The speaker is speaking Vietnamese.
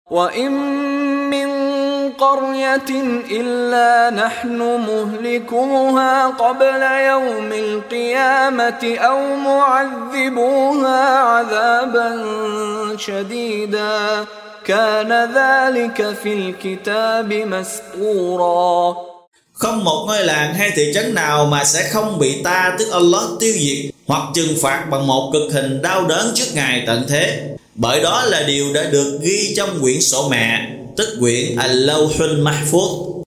وَإِن مِّن قَرْيَةٍ إِلَّا نَحْنُ مُهْلِكُوهَا قَبْلَ يَوْمِ الْقِيَامَةِ أَوْ مُعَذِّبُوهَا عَذَابًا شَدِيدًا كَانَ ذَلِكَ فِي الْكِتَابِ مَسْطُورًا. Không một ngôi làng hay thị trấn nào mà sẽ không bị ta, tức Allah, tiêu diệt hoặc trừng phạt bằng một cực hình đau đớn trước ngày tận thế, bởi đó là điều đã được ghi trong quyển sổ mẹ, tức quyển Al-Lawhul Mahfuz.